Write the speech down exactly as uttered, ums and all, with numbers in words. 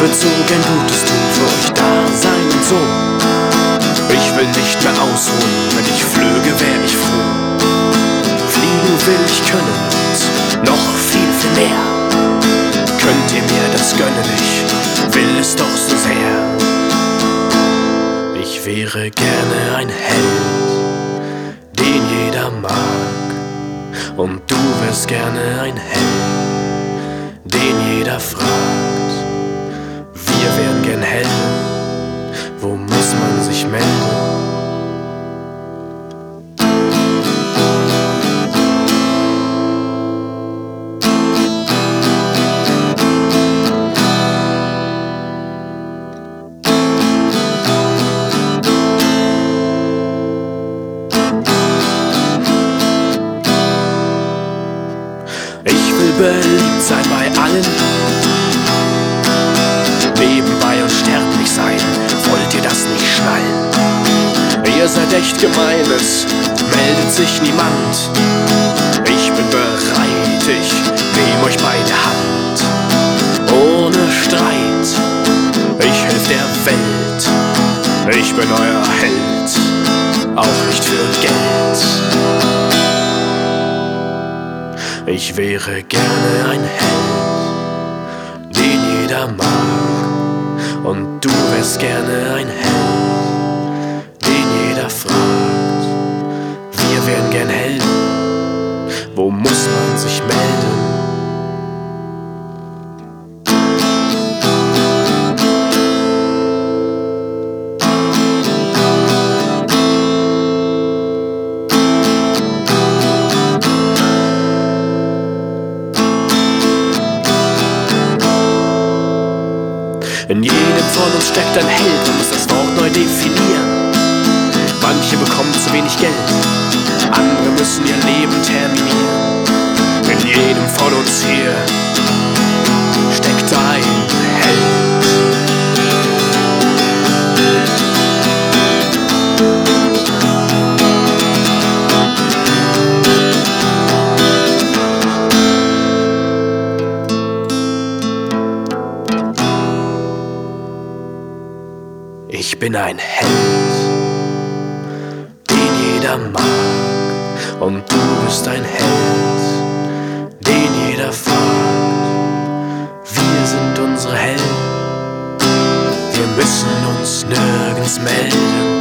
wird so gern Gutes tun, für euch da sein und so. Ich will nicht mehr ausruhen, wenn ich flöge, wär ich froh. Fliegen will ich können und noch viel, viel mehr. Könnt ihr mir das gönnen, ich will es doch so sehr. Ich wäre gerne ein Held, den jeder mag. Und du wärst gerne ein Held, den jeder fragt. Wir wären gern Helden, wo muss man sich melden? Ich will beliebt sein bei allen, nebenbei unsterblich sein, wollt ihr das nicht schnallen? Ihr seid echt gemein, es meldet sich niemand. Ich bin bereit, ich nehm euch bei der Hand. Ohne Streit, ich helf der Welt. Ich bin euer Held, auch nicht für Geld. Ich wäre gerne ein Held, den jeder mag. Und du wärst gerne ein Held, den jeder fragt. Wir wären gern Helden, wo muss man sich melden? In jedem von uns steckt ein Held, man muss das Wort neu definieren. Manche bekommen zu wenig Geld, andere müssen ihr Leben terminieren. In jedem von uns hier steckt ein Held. Ich bin ein Held, den jeder mag. Und du bist ein Held, den jeder fragt. Wir sind unsere Helden, wir müssen uns nirgends melden.